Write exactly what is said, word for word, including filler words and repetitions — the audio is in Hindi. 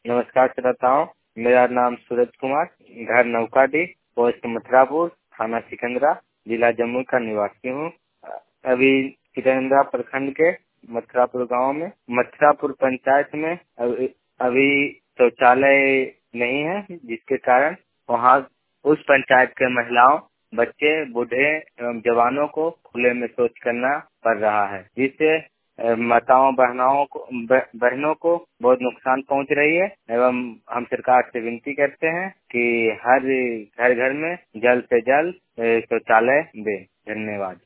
नमस्कार श्रोताओं, मेरा नाम सूरज कुमार, घर नौकाडी, पोस्ट मथुरापुर, थाना सिकंदरा, जिला जम्मू का निवासी हूँ। अभी सिकंदरा प्रखंड के मथुरापुर गांव में मथुरापुर पंचायत में अभी, अभी शौचालय नहीं है, जिसके कारण वहाँ उस पंचायत के महिलाओं, बच्चे, बूढ़े एवं जवानों को खुले में शौच करना पड़ रहा है, जिससे माताओं बहनों को बहनों को बहुत नुकसान पहुंच रही है। एवं हम सरकार से विनती करते हैं कि हर घर घर में जल्द से जल्द शौचालय दे। धन्यवाद।